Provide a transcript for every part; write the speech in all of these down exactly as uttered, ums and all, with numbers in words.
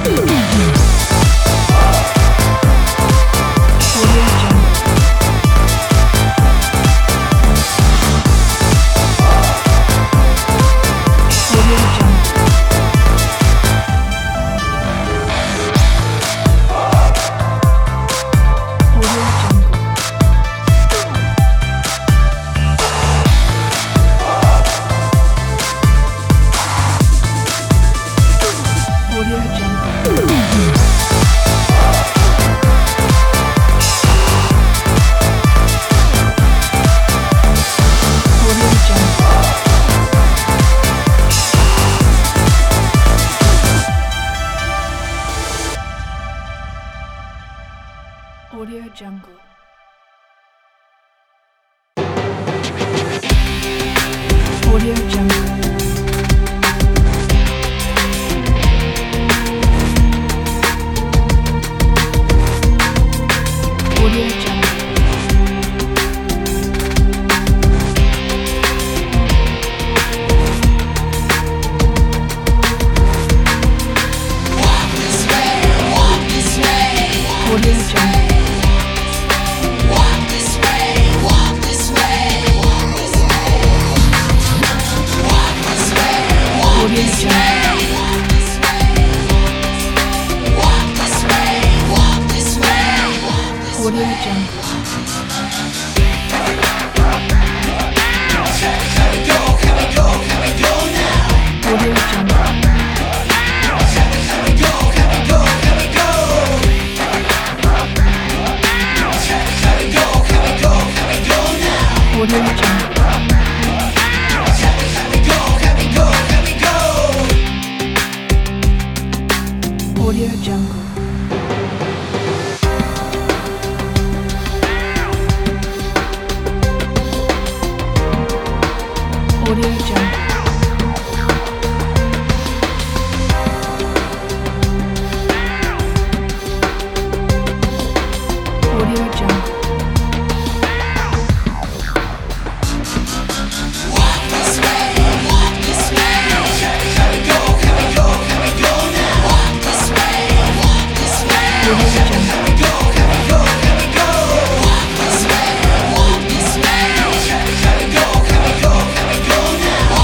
Audio Jungle. Audio Jungle. Audio Jungle. Walk this way, walk this way. Audio Jungle. Walk this way, walk this way. Walk this way, walk this way. Walk this way, walk this way. Walk this way, walk this way. Audio Jungle. Can we go, can we go, can we go now? Audio Jungle. Can we go, can we go, can we go? Can we go, can we go, can we go now? Audio Jungle. Can we go, can we go, can we go? Audio Jungle. Audio Jungle. Audio Jungle. Walk this way, walk this way. Can we go, can we go, can we go now? Walk this way, walk this way. Audio Jungle. Can we go, can we go, can we go? Walk this way, walk this way. Can we go, can we go, can we go now?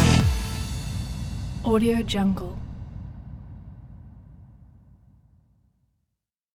Audio Jungle.